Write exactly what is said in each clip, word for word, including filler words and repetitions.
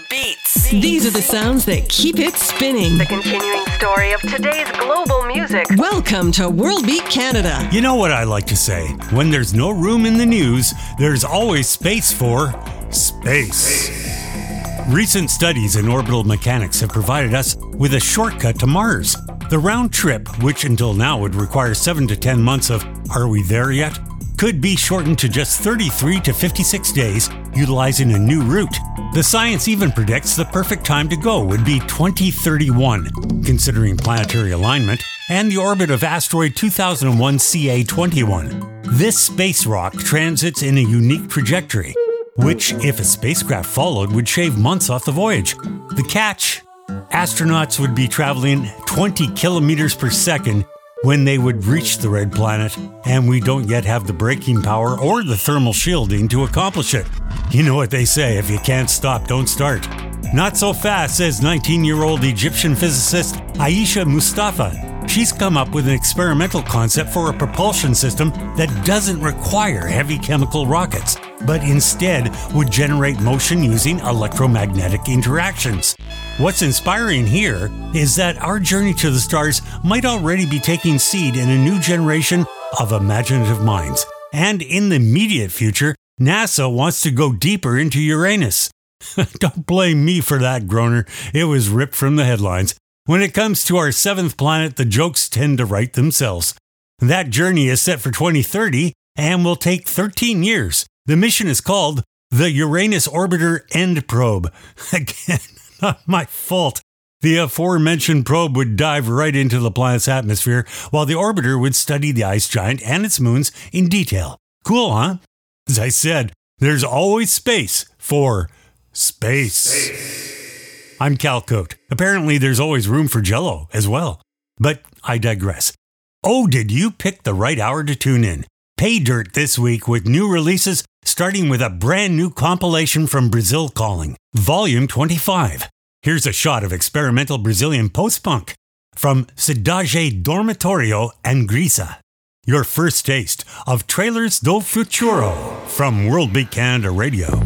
beats. These are the sounds that keep it spinning. The continuing story of today's global music. Welcome to World Beat Canada. You know what I like to say? When there's no room in the news, there's always space for space. Recent studies in orbital mechanics have provided us with a shortcut to Mars. The round trip, which until now would require seven to ten months of "are we there yet?" could be shortened to just thirty-three to fifty-six days, utilizing a new route. The science even predicts the perfect time to go would be twenty thirty-one, considering planetary alignment and the orbit of asteroid two thousand one C A twenty-one. This space rock transits in a unique trajectory, which, if a spacecraft followed, would shave months off the voyage. The catch? Astronauts would be traveling twenty kilometers per second when they would reach the red planet, and we don't yet have the braking power or the thermal shielding to accomplish it. You know what they say, if you can't stop, don't start. Not so fast, says nineteen-year-old Egyptian physicist Aisha Mustafa. She's come up with an experimental concept for a propulsion system that doesn't require heavy chemical rockets, but instead would generate motion using electromagnetic interactions. What's inspiring here is that our journey to the stars might already be taking seed in a new generation of imaginative minds. And in the immediate future, NASA wants to go deeper into Uranus. Don't blame me for that, groaner. It was ripped from the headlines. When it comes to our seventh planet, the jokes tend to write themselves. That journey is set for twenty thirty and will take thirteen years. The mission is called the Uranus Orbiter End Probe. Again, not my fault. The aforementioned probe would dive right into the planet's atmosphere, while the orbiter would study the ice giant and its moons in detail. Cool, huh? As I said, there's always space for space. space. I'm Cal Cote. Apparently there's always room for Jell-O as well. But I digress. Oh, did you pick the right hour to tune in? Pay dirt this week with new releases, starting with a brand new compilation from Brazil Calling, Volume twenty-five. Here's a shot of experimental Brazilian post-punk from Cidade Dormitorio and Grisa. Your first taste of Trailers do Futuro from World Beat Canada Radio.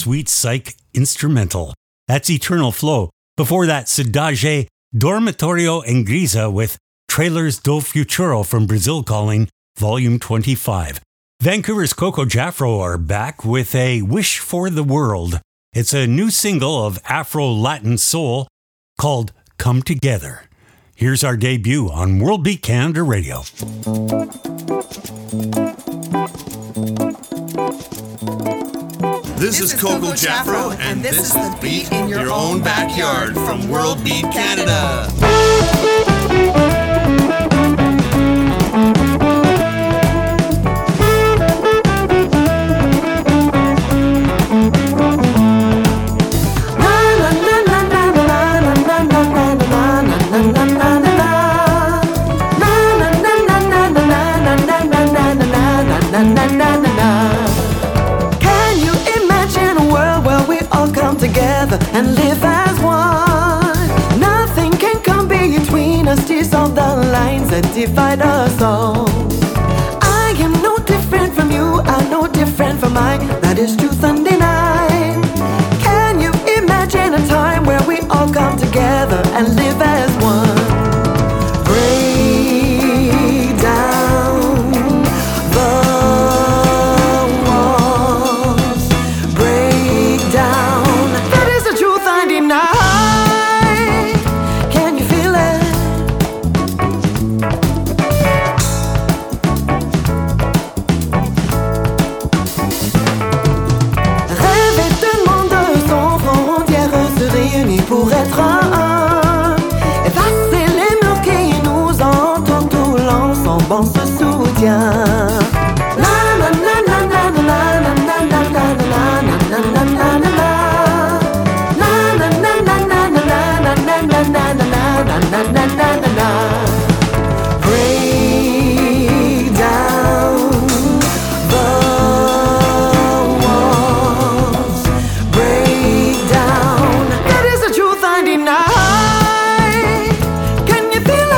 sweet psych instrumental. That's Eternal Flow. Before that, Cidade Dormitorio en Grisa with Trailers do Futuro from Brazil Calling, Volume twenty-five. Vancouver's Coco Jaffro are back with a Wish for the World. It's a new single of Afro-Latin soul called Come Together. Here's our debut on World Beat Canada Radio. This, this is Coco Jaffro, and this is the beat in your own backyard from World Beat Canada. And live as one. Nothing can come between us. Dissolve the lines that divide us all. I am no different from you, I'm no different from I. That is truth undenied. Can you imagine a time where we all come together and live as one? Break down the walls. Break down. Can you feel it? Rêver de monde sans frontières se réunit pour être un. Effacer les murs qui nous entourent, tout l'ensemble on se soutient. La la la la la la la la la la la la la la la. Na, na, na, na, na. Break down the walls. Break down. That is the truth I deny. Can you feel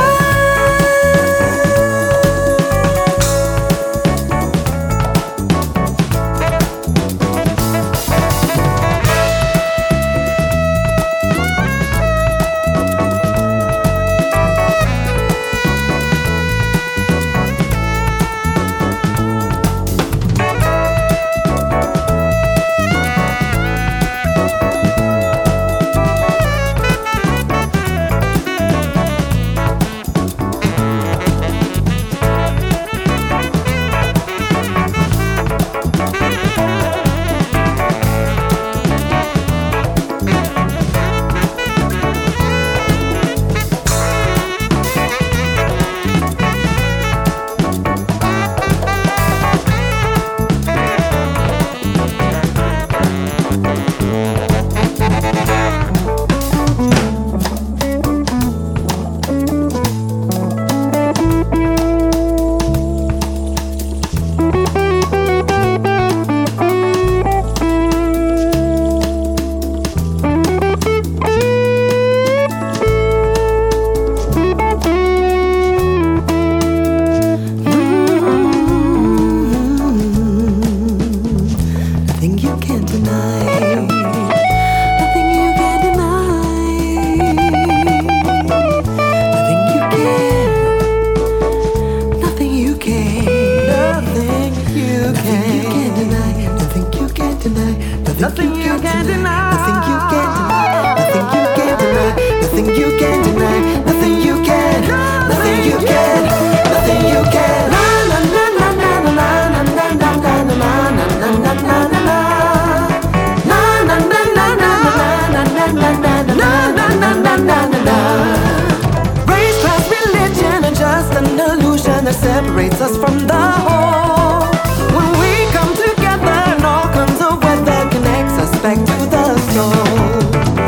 that separates us from the whole. When we come together and all comes of weather connects us back to the soul.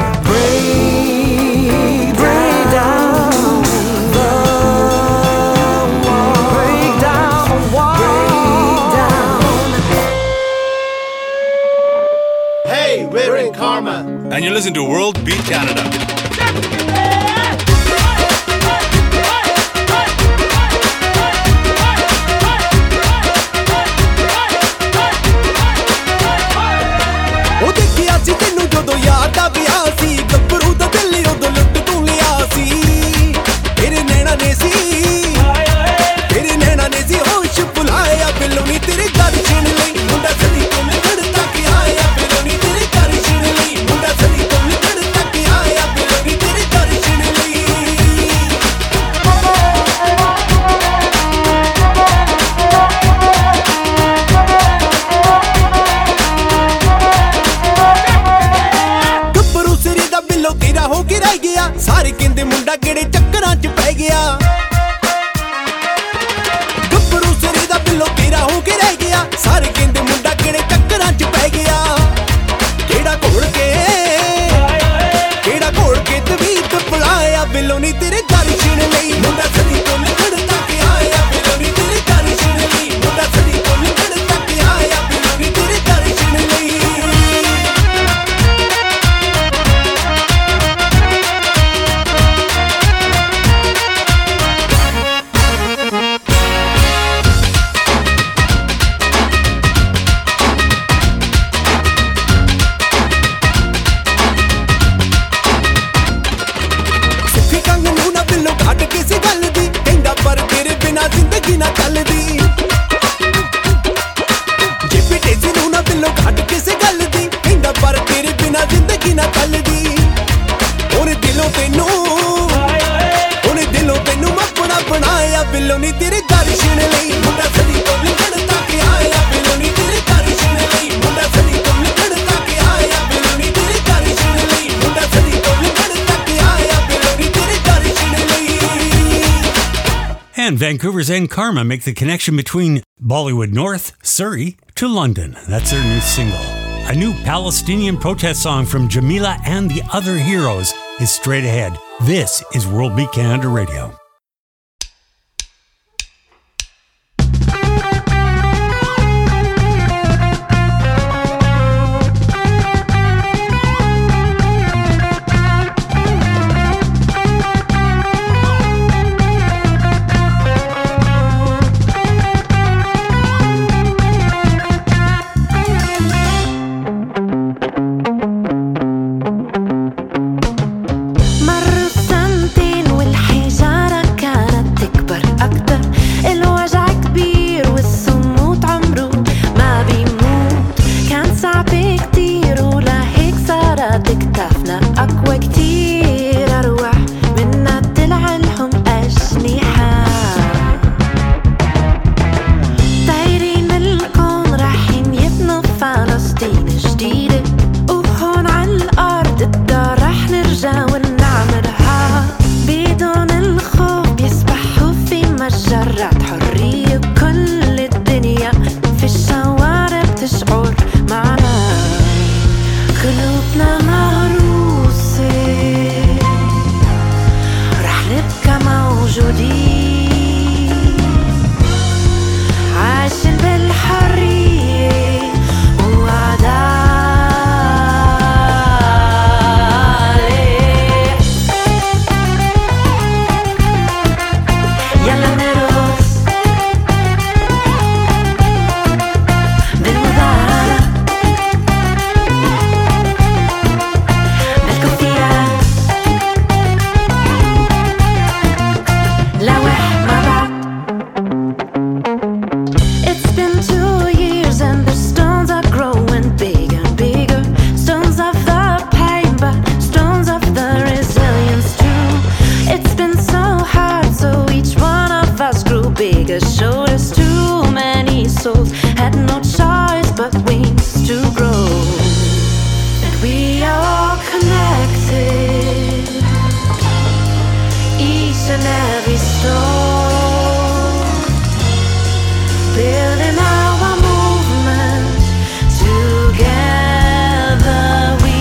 Break, break down the wall. Break down, wall. Break down. Hey, we're in Karma, and you listen to World Beat Canada. Oh, ਪਿਆਰ ਦਾ ਵਿਆਹ ਸੀ ਗੱਭਰੂ ਦਾ ਦਿਲ ਉਦੋਂ ਲੁੱਟ ਤੂੰ ਲਿਆ ਸੀ ਤੇਰੇ ਨੈਣਾ ਨੇ ਸੀ ਤੇਰੇ ਨੈਣਾ ਨੇ ਸੀ ਹੋਸ਼ ਭੁਲਾਇਆ ਬਿੱਲੋ ਨੀ ਤੇਰੇ ਘਰ ਛਿਣ ਲਈ ਮੁੰਡਾ ਸਦੀ ਤੋਂ ਨਿਕੜ ਤੱਕ ਆਇਆ ਬਿੱਲੋ ਨੀ ਤੇਰੇ ਘਰ ਛਿਣ ਲਈ ਮੁੰਡਾ ਸਦੀ ਤੋਂ ਨਿਕੜ ਤੱਕ ਆਇਆ ਬਿੱਲੋ ਨੀ ਤੇਰੇ ਘਰ ਛਿਣ ਲਈ ਗੱਭਰੂ ਸਿਰੇ ਦਾ ਬਿੱਲੋ ਤੇਰਾ ਹੋ ਕੇ ਰਹਿ ਗਿਆ ਸਾਰੇ ਕਹਿੰਦੇ ਮੁੰਡਾ ਕਿਹੜੇ ਚੱਕਰਾਂ 'ਚ ਪੈ ਗਿਆ ਗੱਭਰੂ ਸਿਰੇ ਦਾ ਬਿੱਲੋ ਤੇਰਾ ਹੋ ਕੇ ਰਹਿ ਗਿਆ ਸਾਰੇ ਕਹਿੰਦੇ ਮੁੰਡਾ ਕਿਹੜੇ ਚੱਕਰਾਂ 'ਚ ਪੈ ਗਿਆ ਕਿਹੜਾ ਘੋਲ ਕੇ ਕਿਹੜਾ ਘੋਲ ਕੇ ਤਵੀਤ ਪਲਾਇਆ ਬਿੱਲੋ ਨੀ ਤੇਰੇ ਘਰ ਛਿਣ ਲਈ ਮੁੰਡਾ ਸਦੀ ਤੋਂ ਨਿਕੜ ਤੱਕ ਆਇਆ ਬਿੱਲੋ ਨੀ ਤੇਰੇ ਘਰ ਛਿਣ ਲਈ ਮੁੰਡਾ ਸਦੀ ਤੋਂ ਨਿਕੜ ਤੱਕ ਆਇਆ ਬਿੱਲੋ ਨੀ ਤੇਰੇ ਘਰ ਛਿਣ ਲਈ ਸਿੱਖੀ ਕੰਗ ਨੂੰ ਨਾ ਬਿੱਲੋ ਘੱਟ ਕਿਸੇ ਗੱਲ ਦੀ ਕਹਿੰਦਾ ਪਰ ਤੇਰੇ ਬਿਨਾ ਜ਼ਿੰਦਗੀ ਨਾ ਚੱਲਦੀ ਜੇ ਪਿੱਟੇ ਸੀ ਨੂੰ ਨਾ ਬਿੱਲੋ ਘੱਟ ਕਿਸੇ ਗੱਲ ਦੀ ਕਹਿੰਦਾ ਪਰ ਤੇਰੇ ਬਿਨਾ ਜ਼ਿੰਦਗੀ ਨਾ ਚੱਲਦੀ ਉਹਨੇ ਦਿਲੋਂ ਤੈਨੂੰ ਉਹਨੇ ਦਿਲੋਂ ਤੈਨੂੰ ਆਪਣਾ ਬਣਾਇਆ ਬਿੱਲੋ ਨੀ ਤੇਰੇ ਘਰ ਛਿਣ ਲਈ ਮੁੰਡਾ ਸਦੀ ਤੋਂ ਨਿਕੜ ਤੱਕ ਆਇਆ ਬਿੱਲੋ ਨੀ ਤੇਰੇ ਘਰ ਛਿਣ ਲਈ ਮੁੰਡਾ ਸਦੀ ਤੋਂ ਨਿਕੜ ਤੱਕ ਆਇਆ ਬਿੱਲੋ ਨੀ ਤੇਰੇ ਘਰ ਛਿਣ ਲਈ ਮੁੰਡਾ ਸਦੀ ਤੋਂ ਨਿਕੜ ਤੱਕ ਆਇਆ ਬਿੱਲੋ ਨੀ ਤੇਰੇ ਘਰ ਛਿਣ ਲਈ And Vancouver's N Karma make the connection between Bollywood North, Surrey, to London. That's their new single. A new Palestinian protest song from Jamila and the Other Heroes is straight ahead. This is World Beat Canada Radio. مروا سنتين والحجارة كانت تكبر أكتر الوجع كبير والصمود عمره ما بيموت كان صعب كتير ولهيك صارت كتافنا أقوى كتير أروح منا طلع لهم أجنحة طايرين الكون رايحين يبنوا فلسطين جديدة وهون عالأرض الدار رح نرجع ونعمرها بدون الخوف يسبحوا في مجرات حرية كل الدنيا في الشوارع بتشعر معنا قلوبنا مهروسة رح نبقى موجودين عايشين بالحرية وعدالة يلا نرقص بالمظاهرة بالكوفيات لوح مع بعض It's been two years and the stones are growing bigger and bigger stones of the pain but stones of the resilience too It's been so hard so each one of us grew bigger showed us too many souls had no choice but wings to grow and we are all connected each and every stone building our movement together we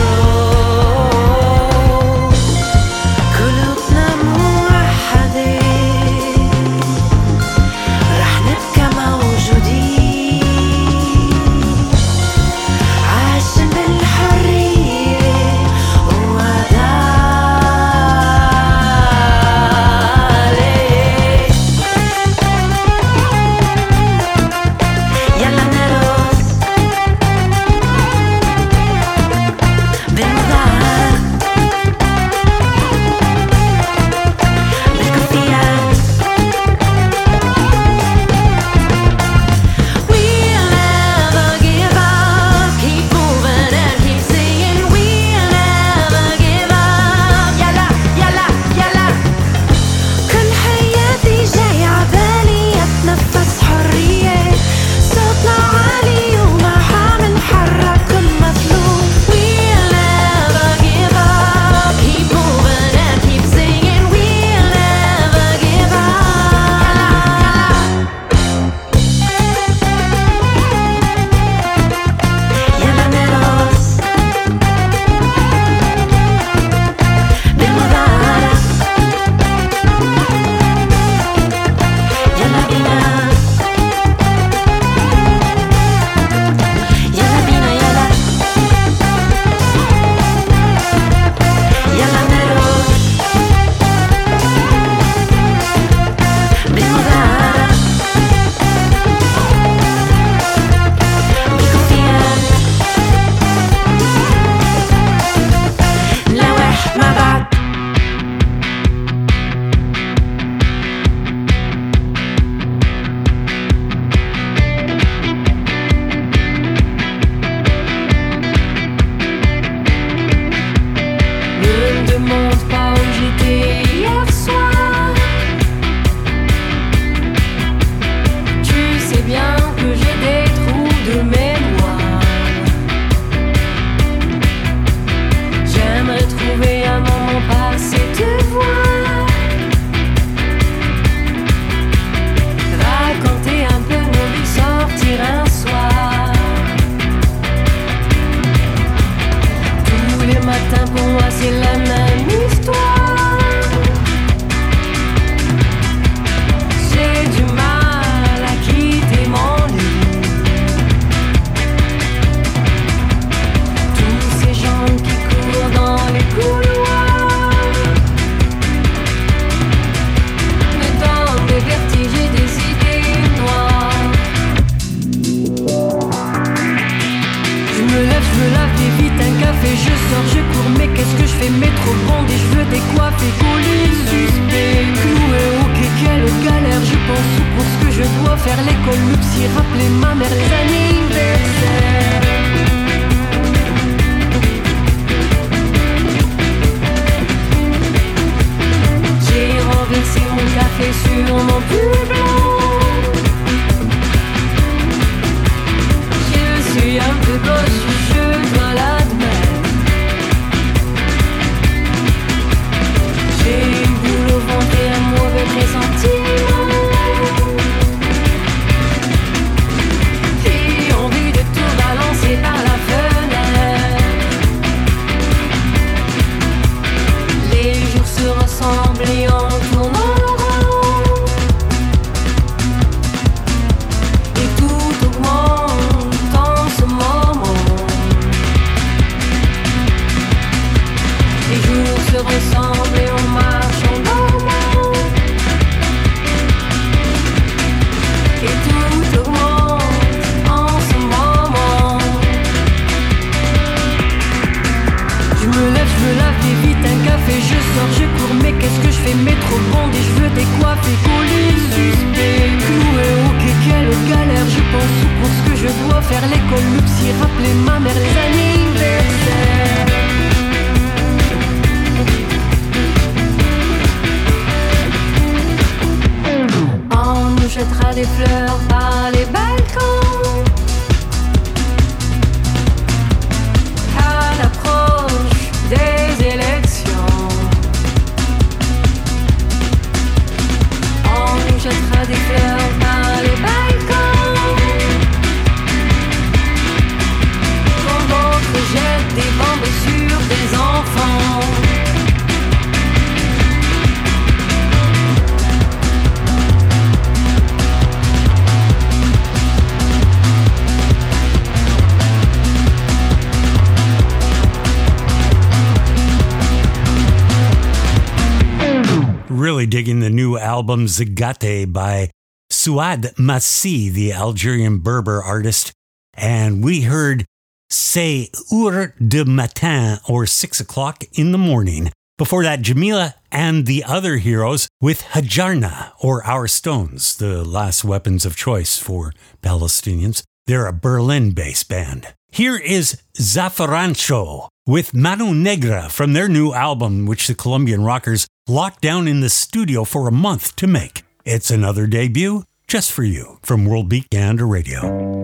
grow قلوبنا موحدة رح نبقى موجودين عايشين بالحرية وعدالة demande pas où j'étais hier soir. Tu sais bien que j'ai des trous de mémoire. J'aimerais trouver un moment passé te voir, raconter un peu nos vies, sortir un soir. Tous les matins pour moi c'est la même histoire. J'ai du mal à quitter mon lit. Tous ces gens qui courent dans les couloirs me donnent des vertiges et des idées noires. Je me lève, je me lave et vite un café, je sors, je cours, mais qu'est-ce que je fais? Métro bondé, je veux décoiffer, coller, suspect, cloué, ok, quelle galère. Je pense tout pour ce que je dois faire, l'école, le psy, rappeler ma mère, les anniversaires. J'ai renversé mon café sur mon pull blanc. Je suis un peu gauche, je dois l'admettre. J'ai une boule au ventre et un mauvais pressentiment. J'ai envie de tout balancer par la fenêtre. Les jours se ressemblent et on tourne en rond. Et tout augmente en ce moment. Les jours se ressemblent et on marche en dormant. Et tout augmente en ce moment. Je me lève, je me lave et vite un café, je sors, je cours, mais qu'est-ce que je fais? Métro bondé, je veux décoiffer, coller, suspect, cloué, ok, quelle galère. Je pense tout pour ce que je dois faire, l'école, le psy, rappeler ma mère, les anniversaires. On nous jettera des fleurs par les balcons à l'approche des élections. On nous jettera des fleurs par les balcons quand d'autres jettent des bombes sur des enfants. Really digging the new album Zagate by Souad Massi, the Algerian Berber artist. And we heard C'est Heure de Matin, or six o'clock in the morning. Before that, Jamila and the Other Heroes with Hajarna, or Our Stones, the last weapons of choice for Palestinians. They're a Berlin-based band. Here is Zafarancho with Mano Negra from their new album, which the Colombian rockers locked down in the studio for a month to make. It's another debut just for you from World Beat Canada Radio.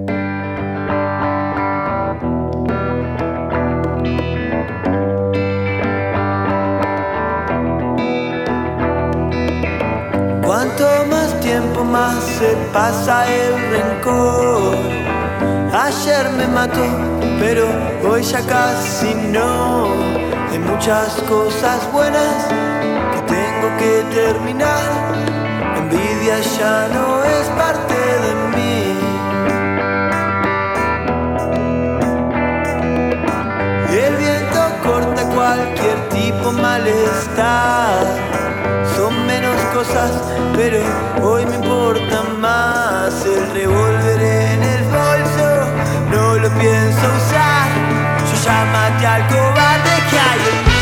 Cuanto más tiempo más se pasa el rencor. Ayer me mató, pero hoy ya casi no. Hay muchas cosas buenas que tengo que terminar. La envidia ya no es parte de mí. El viento corta cualquier tipo malestar. Son menos cosas, pero hoy me importa más. El revólver en el bolso no lo pienso usar. Yo ya maté al cobarde que hay en mí.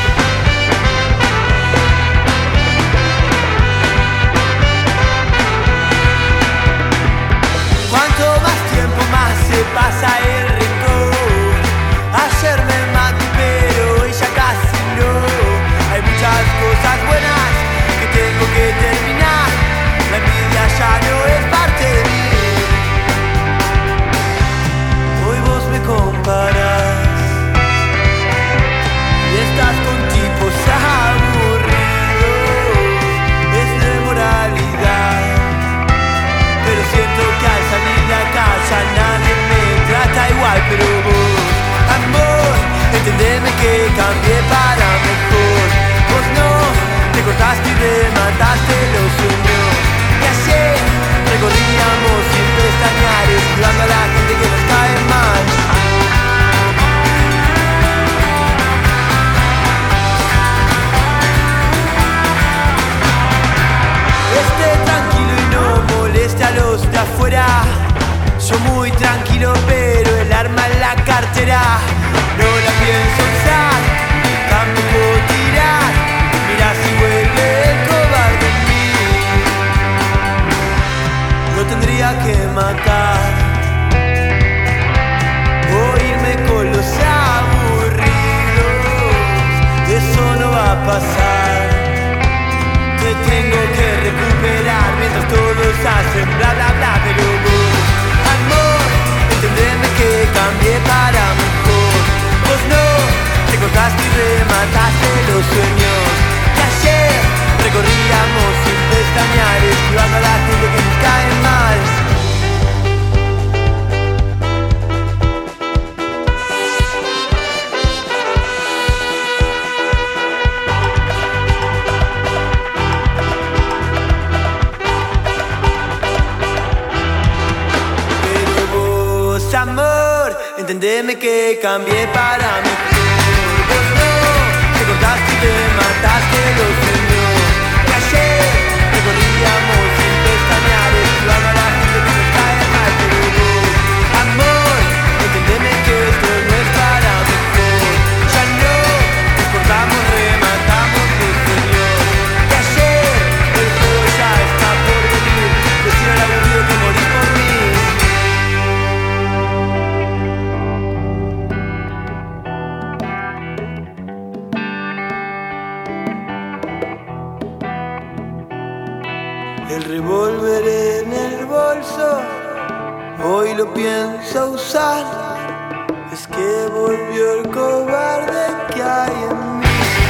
Cuanto más tiempo más se pasa el rencor. Ayer me maté pero hoy ya casi no. entendeme que cambié para mejor. Vos no, te cortaste y te mataste lo sueño. Que ayer recorríamos sin pestañear, esquivando a la gente que nos cae mal. Pero vos, amor, entendeme que esto no es para mejor. Ya no nos cortamos, rematamos lo sueño. Que ayer el juego ya está por venir. Decir al aburrido que morís por mí. El revólver en el bolso, hoy lo pienso usar. Es que volvió el cobarde que hay en mí.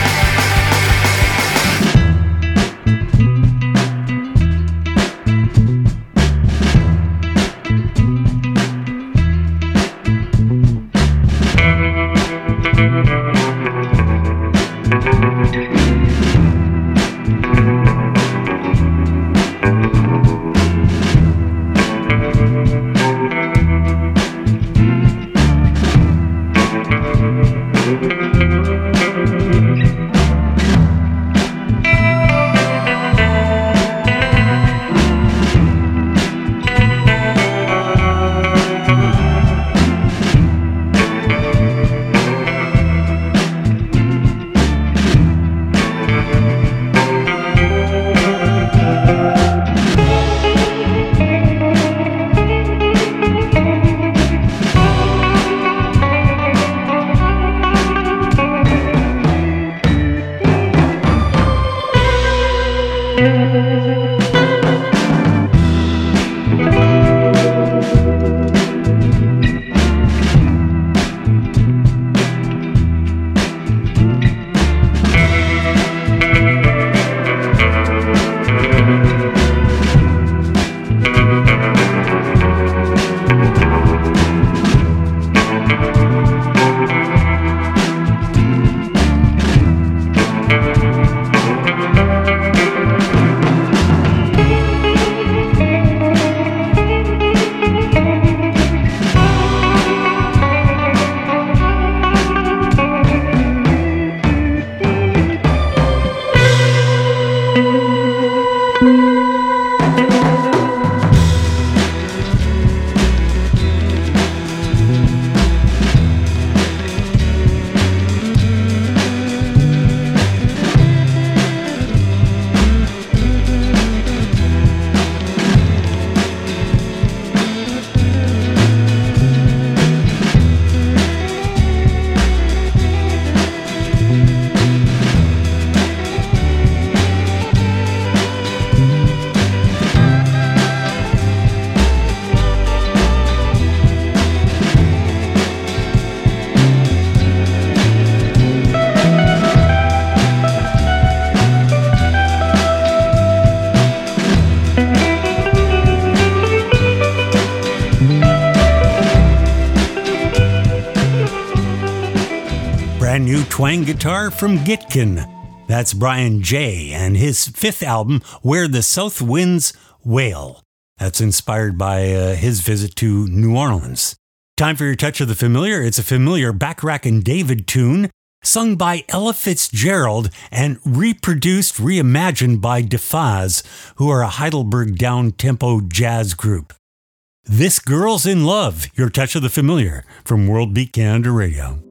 New twang guitar from Gitkin. That's Brian J. and his fifth album, Where the South Winds Wail. That's inspired by uh, his visit to New Orleans. Time for your touch of the familiar. It's a familiar Bacharach and David tune, sung by Ella Fitzgerald and reproduced, reimagined by DeFaz, who are a Heidelberg down-tempo jazz group. This Girl's in Love, your touch of the familiar from World Beat Canada Radio.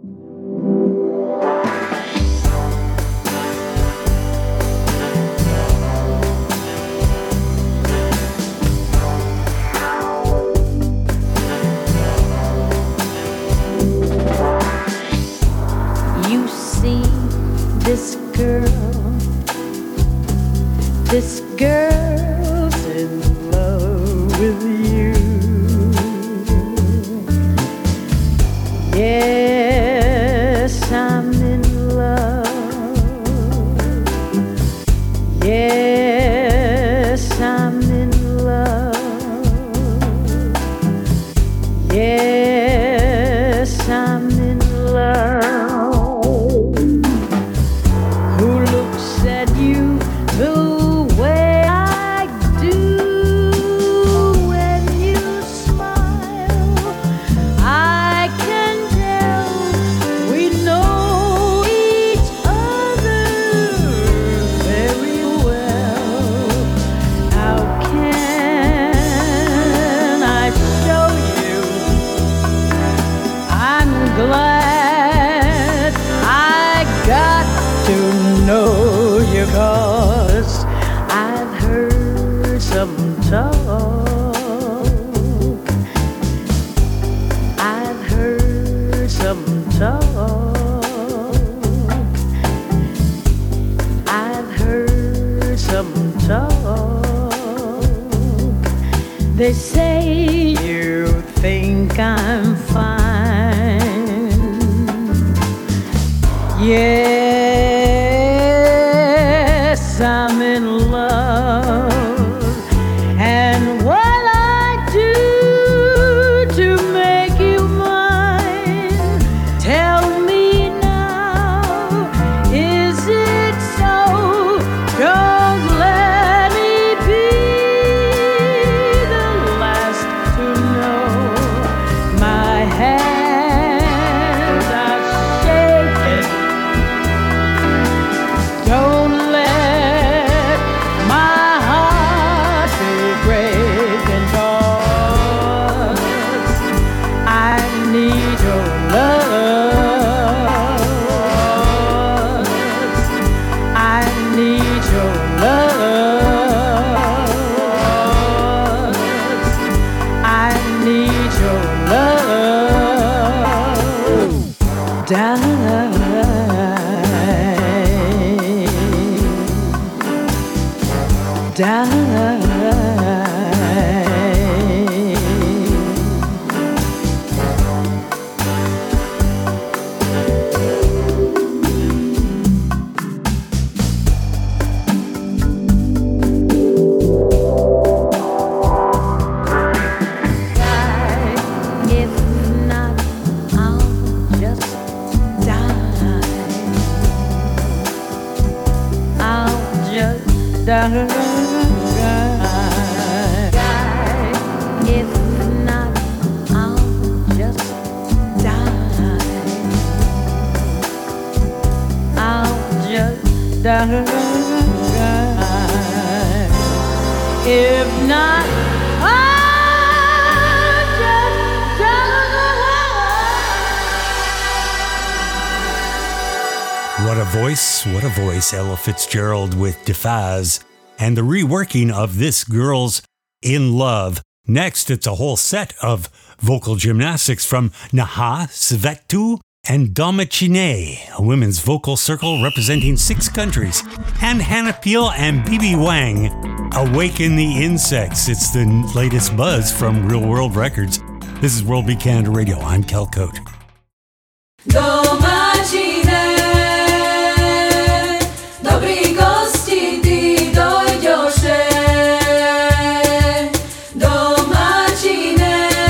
This girl, this girl's in love with you. Yes, I'm in love. Yes, I'm in love. Yes, I'm in love. The way I do when you They say you think I'm fine. Yes, I'm in love. And what I do to make you mine, tell me now, is it so? Don't let me be the last to know. My hands are shaking. Don't let my heart be breaking, 'cause I need your love. I need your love. I need your love. Darling. Darling. If not, I'll just die. I'll just die. If not, I'll just die. I'll just die. If not, I'll just die. What a voice, what a voice. Ella Fitzgerald with DeFaz and the reworking of This Girl's in Love. Next, it's a whole set of vocal gymnastics from Naha Svetu and Domachine, a women's vocal circle representing six countries, and Hannah Peel and Bibi Wang, Awaken the Insects. It's the latest buzz from Real World Records. This is World Beat Canada Radio. I'm Kel Cote. Dobrí gosti ty dojďoše, domáčine.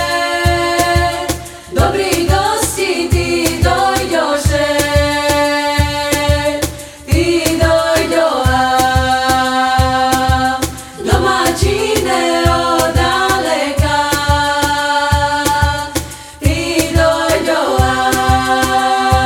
Dobrí gosti ty dojďoše, ty dojďoa. Domáčine od daleka, ty dojďoa.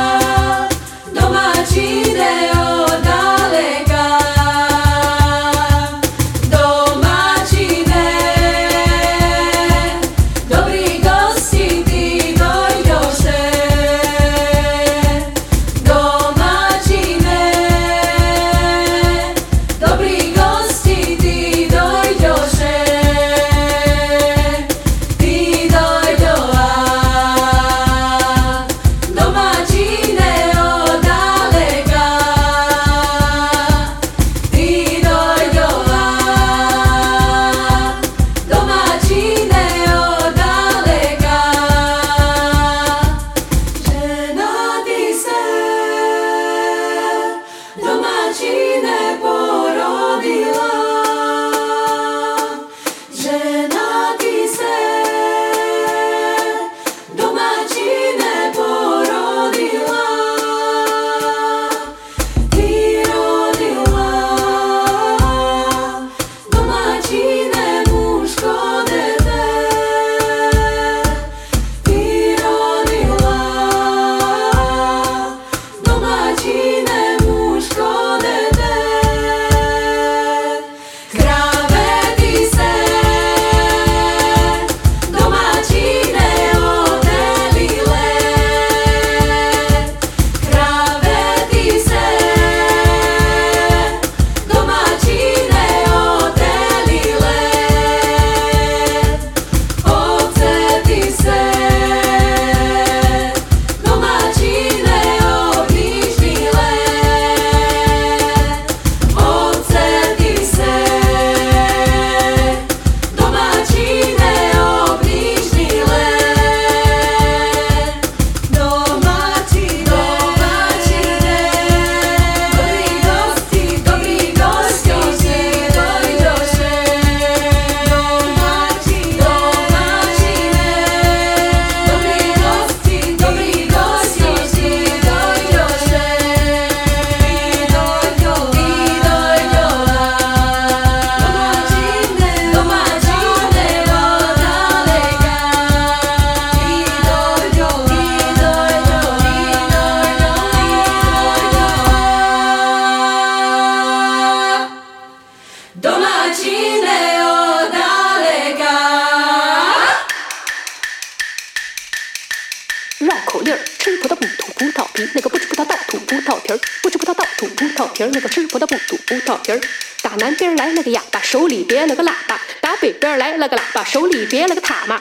吐葡萄皮儿，不吃葡萄倒吐葡萄皮儿，那个吃葡萄不吐葡萄皮儿。打南边来了个哑巴，手里别了个喇叭；打北边来了个喇叭，手里别了个塔嘛。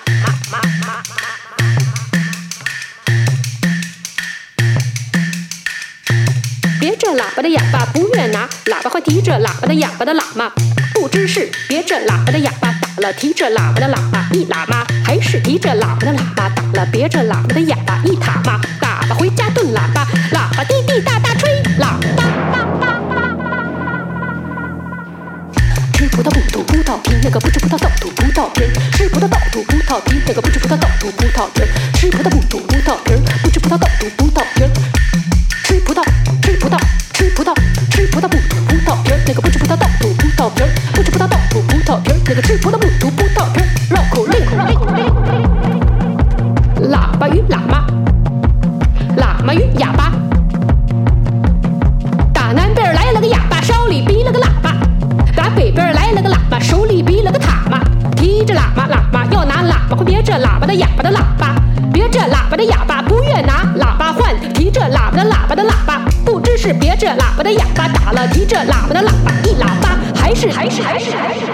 别着喇叭的哑巴不愿拿，喇叭还提着喇叭的哑巴的喇嘛。不知是别着喇叭的哑巴打了提着喇叭的喇叭一喇嘛，还是提着喇叭的喇叭打了别着喇叭的哑巴一塔嘛。喇叭回家炖喇叭，喇叭滴滴答答吹喇叭。吃葡萄不吐葡萄皮，那个不吃葡萄倒吐葡萄皮儿；吃葡萄倒吐葡萄皮，那个不吃葡萄倒吐葡萄皮儿；吃葡萄不吐葡萄皮儿，不吃葡萄倒吐葡萄皮儿。吃葡萄，吃葡萄，吃葡萄，吃葡萄不吐葡萄皮儿，那个不吃葡萄倒吐葡萄皮儿；不吃葡萄倒吐葡萄皮儿，那个吃葡萄不吐葡萄皮儿。绕口令，喇叭与喇嘛，喇嘛与哑巴。打南边来了个哑巴，手里比了个喇叭；打北边来了个喇叭，手里比了个塔嘛。提着喇嘛，喇嘛要拿喇叭，会别着喇叭的哑巴的喇叭。别着喇叭的哑巴不愿拿喇叭换提着喇叭的喇叭的喇叭，不知是别着喇叭的哑巴打了提着喇叭的喇叭一喇叭，还是还是还是还是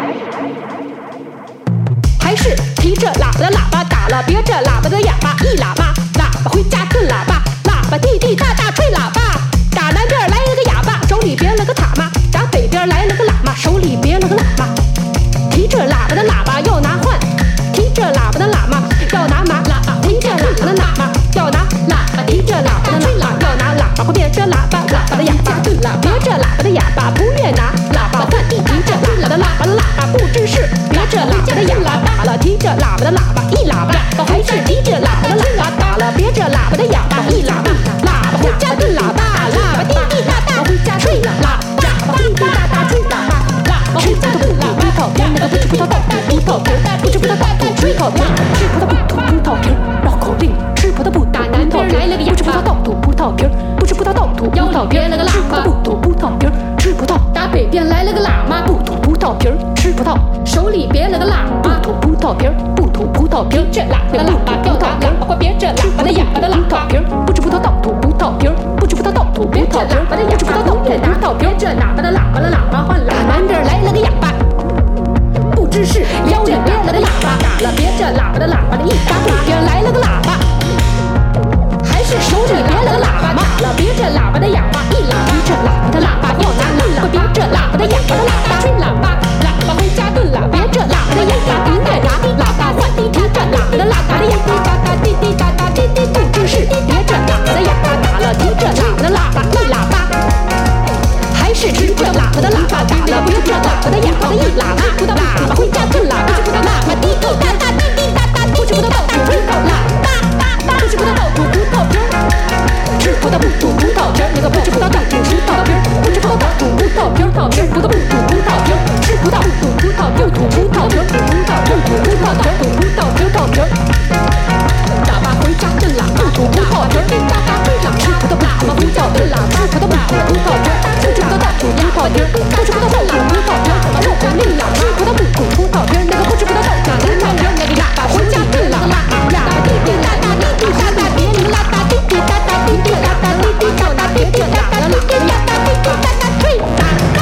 还是提着喇叭的喇叭打了别着喇叭的哑巴一喇嘛。喇叭回家炖喇叭，喇叭滴滴答答吹喇叭。打南边来了个哑巴，手里别了个塔嘛；打北边来了个喇嘛，手里别了个喇嘛。提着喇叭的喇叭要拿换，提着喇叭的喇嘛要拿麻。提着喇叭的喇嘛要拿喇叭，提着喇叭的喇嘛要拿喇叭，会别着喇叭，喇叭的哑巴炖喇叭，别着喇叭的哑巴不愿拿喇叭换提着喇叭的喇叭的喇叭，不知是别着喇叭的哑巴打了提着喇叭的喇叭一喇叭，还是提着喇叭的喇叭打了别着喇叭的哑巴一喇叭。喇叭回家炖喇叭，喇叭滴滴答答回家吹喇叭，喇叭滴滴答答吹喇叭。吃葡萄不吐葡萄皮儿，那个不吃葡萄倒吐葡萄皮儿；不吃葡萄倒吐葡萄皮儿，吃葡萄不吐葡萄皮儿。绕口令，吃葡萄不打南边来了个哑巴，不吃葡萄倒吐葡萄皮儿，不吃葡萄倒吐葡萄皮儿。吃葡萄不吐葡萄皮儿，吃葡萄。打北边来了个喇嘛，不吐葡萄皮儿，吃葡萄。手里别了个喇嘛，不吐葡萄皮儿，不吐葡萄皮儿。这喇叭的喇叭要拿喇叭，别着喇叭的哑巴的喇叭皮儿，不吃葡萄倒吐葡萄皮儿，不吃葡萄倒吐葡萄皮儿。不吃葡萄倒吐葡萄皮儿，这喇叭的喇叭的喇叭换喇叭。南边来了个哑巴，不知是腰里别了个喇叭，打了别着喇叭的喇叭的一打北边来了个喇叭，还是手里别了个喇叭，打了别着喇叭的哑巴一喇叭。提着喇叭的喇叭要拿喇叭，别着喇叭的哑巴的喇叭吹喇叭，喇叭回家炖喇叭，别着喇叭的哑巴不愿拿喇叭换提着喇叭的喇叭的哑巴哒哒滴滴哒哒滴滴，不知是别着喇叭的哑巴打了提着喇叭的喇叭一喇叭，还是提着喇叭的喇叭打了别着喇叭的哑巴的一喇叭。喇叭回家炖喇叭，喇叭滴滴答答滴滴答答，不吃葡萄倒吐葡萄喇叭，不吃葡萄倒吐葡萄皮儿，吃葡萄不吐葡萄皮儿，那个不吃葡萄倒吐葡萄皮儿，不吃葡萄倒吐葡萄皮儿，吃葡萄不吐葡萄皮儿，吃葡萄不吐葡萄不吐葡萄皮儿，吐葡萄不吐葡萄皮儿，吐葡萄葡萄皮儿。喇叭回家炖喇叭，不吐葡萄皮儿，滴答答吹喇叭，吃葡萄不吐葡萄皮儿，吃葡萄不吐葡萄皮儿，不吃葡萄倒吐葡萄皮儿，不吃葡萄倒吐葡萄皮儿。绕口令呀，吃葡萄不吐葡萄皮儿，那个不吃葡萄倒吐葡萄皮儿，那个喇叭回家炖喇叭，喇叭滴滴答答滴滴答答，别铃喇叭滴滴答答滴滴答答滴滴答答滴滴答答滴滴答答滴滴答答吹喇叭。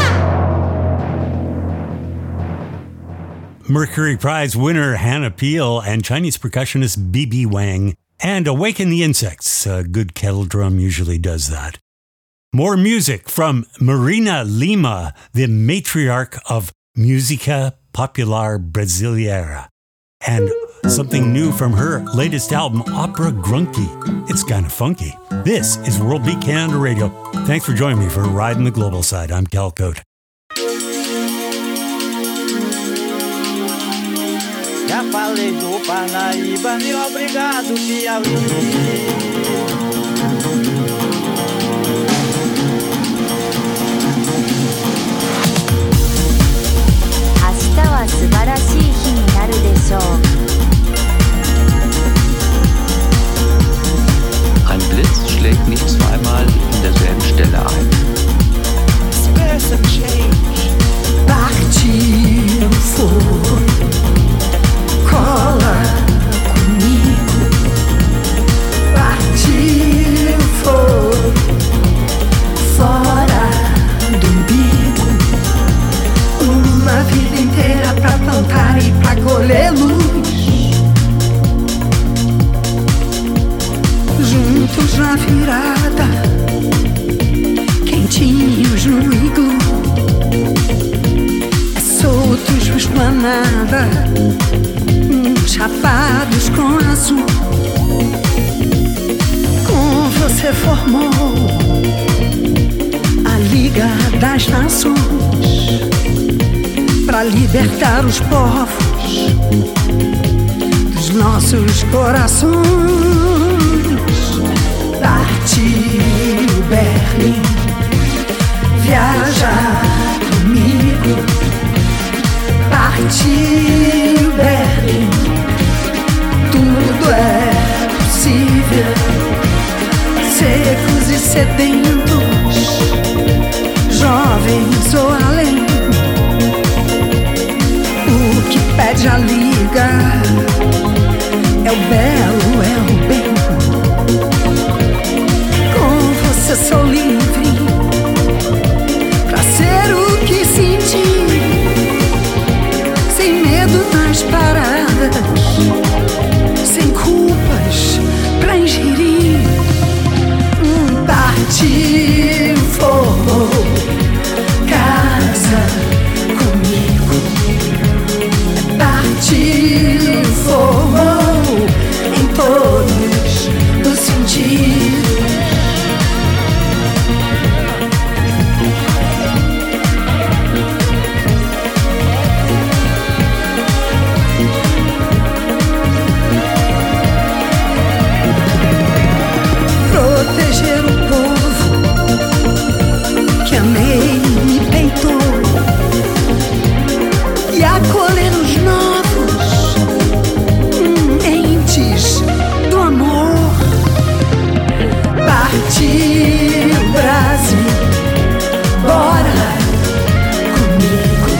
Mercury Prize winner Hannah Peel and Chinese percussionist B B Wang, and Awaken the Insects. A good kettle drum usually does that. More music from Marina Lima, the matriarch of Música Popular Brasileira. And something new from her latest album, Opera Grunky. It's kind of funky. This is World Beat Canada Radio. Thanks for joining me for a ride in the global side. I'm Cal Cote. Já falei do Parnaíba, meu obrigado, Piauí. 素晴らしい日になるでしょう。 Ein Blitz schlägt nicht zweimal in derselben Stelle ein. Space and change. Partir for cola comigo. Partir for nada, chapados com azul. Com você formou a Liga das Nações pra libertar os povos dos nossos corações. Partiu Berlim, viajar comigo. Partiu Berlim, tudo é possível. Secos e sedentos, jovens ou além, o que pede a liga é o belo, é o bem. Com você sou livre pra ser o que sentir, sem medo nas paradas, sem culpas pra ingerir. Partiu, formou casa comigo. Partiu, formou em todos os sentidos. Proteger o povo que amei e me peitou, e acolher os novos hum, entes do amor. Partiu Brasil, bora comigo.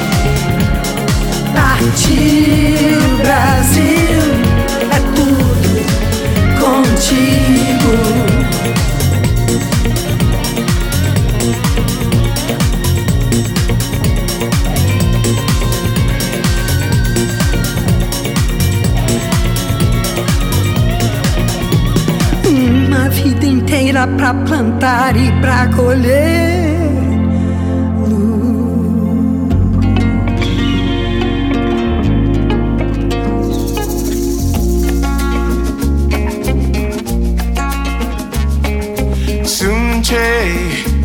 Partiu Brasil, é tudo contigo. Uma vida inteira pra plantar e pra colher Sunche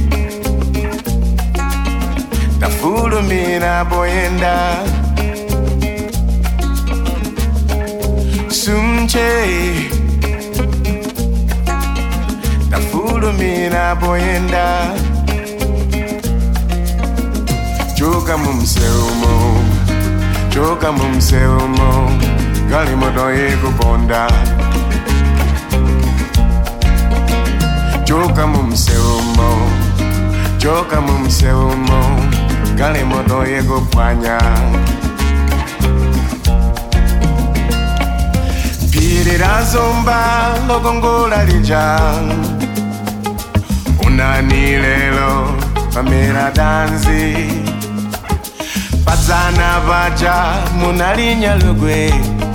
tafulumira boyenda. Sunche tafulumira boyenda. Choka mumseumo, choka mumseumo, gali modoye kuponda. Choka mumseumo, choka mumseumo, gali modoye kupanya. Pirira zomba logongola lijang, unani lelo pamera danzi. Pazana baja munalinya lugwe,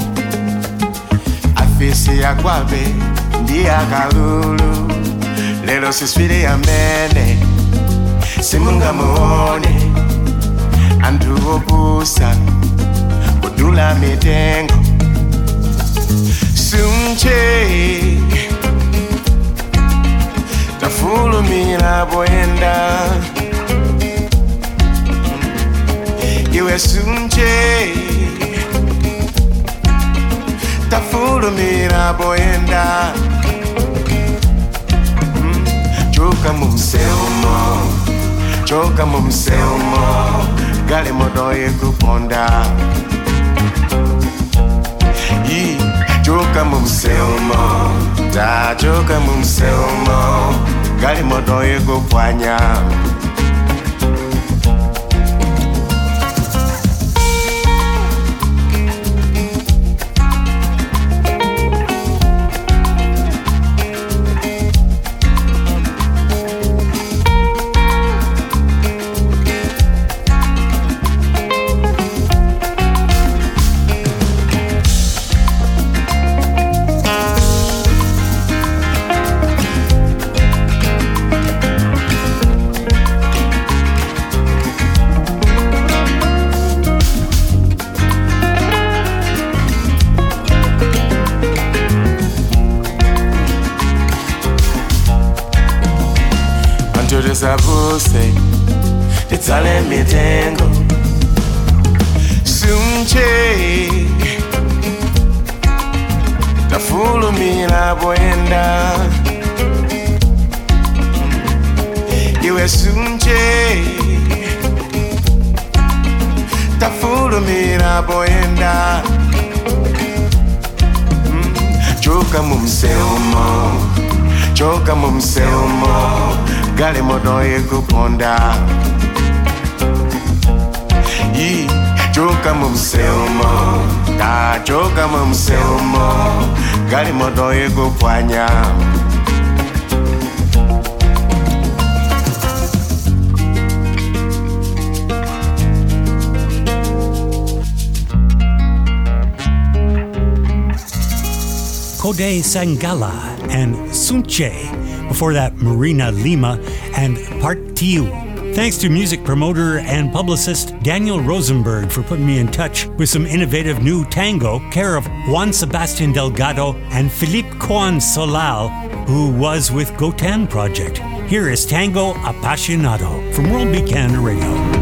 afisi ya kwabe ndiya kalulu. Lelo sisfiri amene simunga muone, andu opusa kudula mitengo. Sunche tafulumira boyenda. Iwe sunche tafulumira boyenda. Choka mumseumo, choka mumseumo, gali modoye kuponda. Yi, choka mumseumo, ta choka mumseumo, gali modoye kupanya. tisabuse titsale mitengo sunche tafulumira boyenda iwe sunche tafulumira boyenda choka mumseumo choka mumseumo gali modoye kuponda yi choka mumseumo ta choka mumseumo gali modoye kupwanya Kode Sangala and Sunche. Before that, Marina Lima and Partiu. Thanks to music promoter and publicist Daniel Rosenberg for putting me in touch with some innovative new tango, care of Juan Sebastian Delgado and Philippe Juan Solal, who was with Gotan Project. Here is Tango Apasionado from World Beat Canada Radio.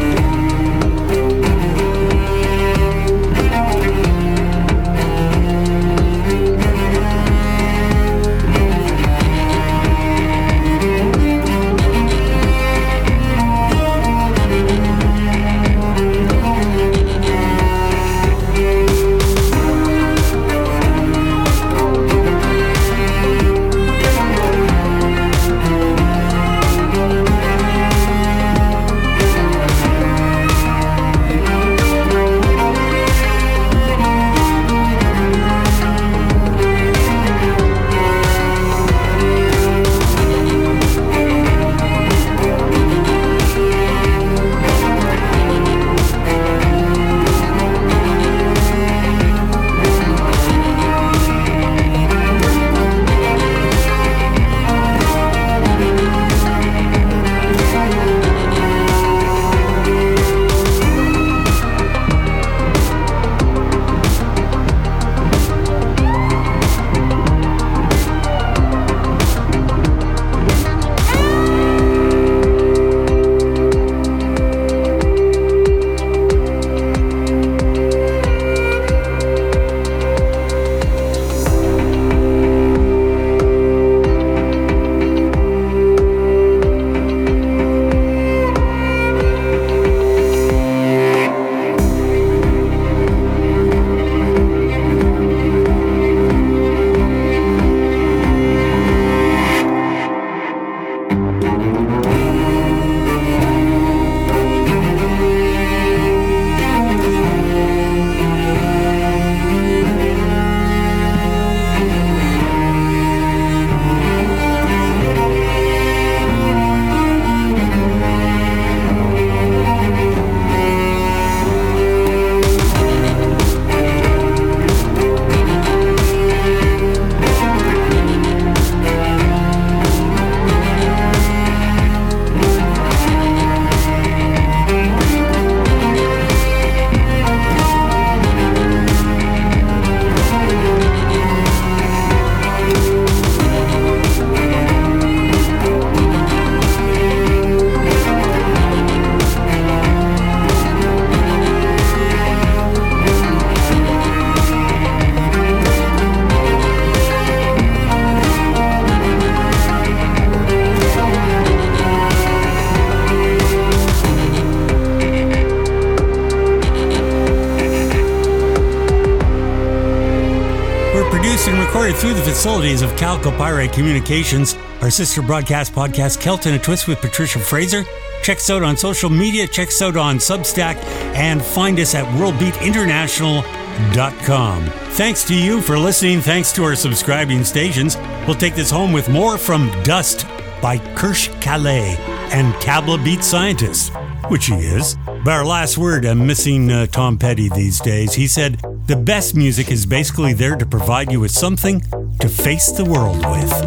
Through the facilities of Calcopyrite Communications, our sister broadcast podcast, Kelton, a Twist with Patricia Fraser. Check us out on social media, check us out on Substack, and find us at world beat international dot com. Thanks to you for listening. Thanks to our subscribing stations. We'll take this home with more from Dust by Kirsch Calais and Tabla Beat Scientist, which he is. But our last word, I'm missing uh, Tom Petty these days. He said, the best music is basically there to provide you with something to face the world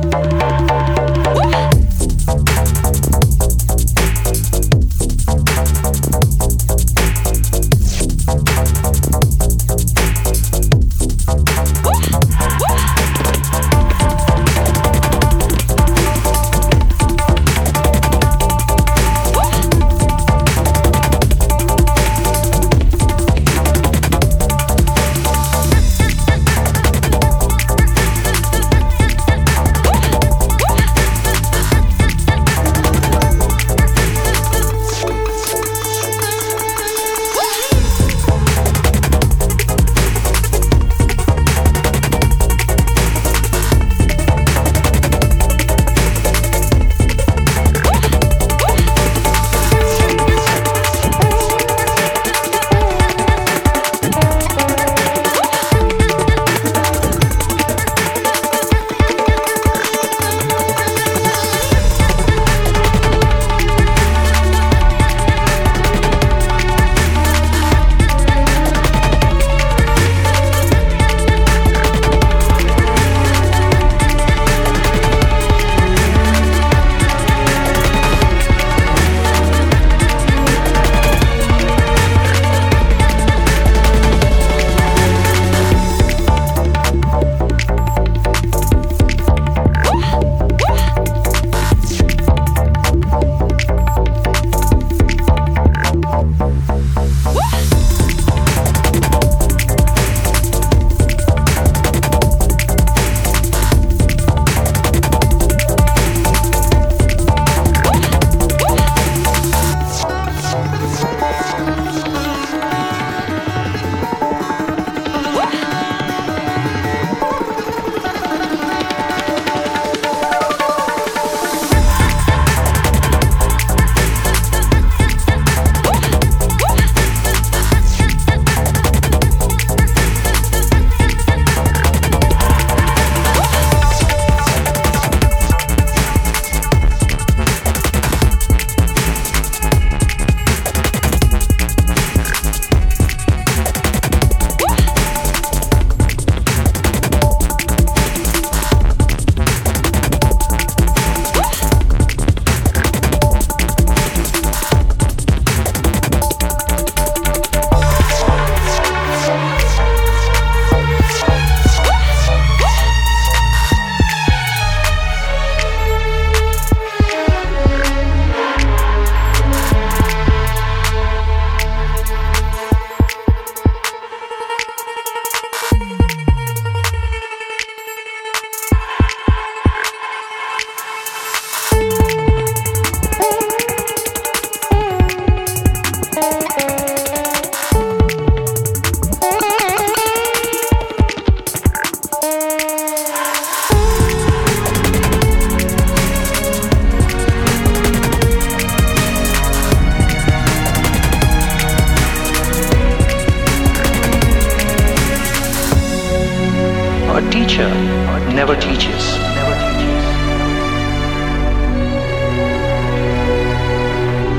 with.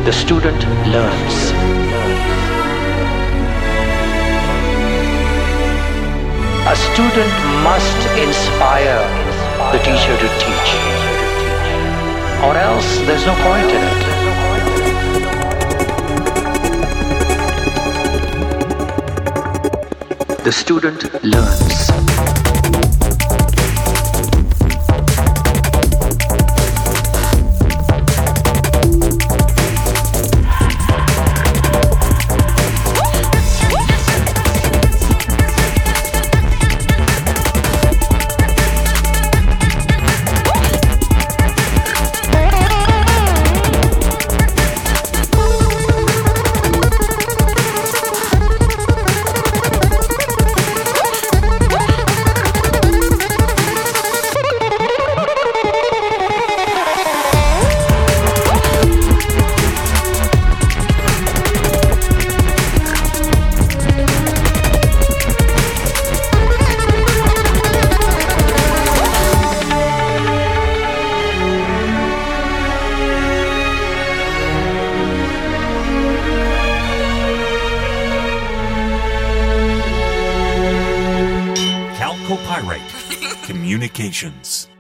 The student learns. A student must inspire the teacher to teach, or else there's no point in it. The student learns. Communications.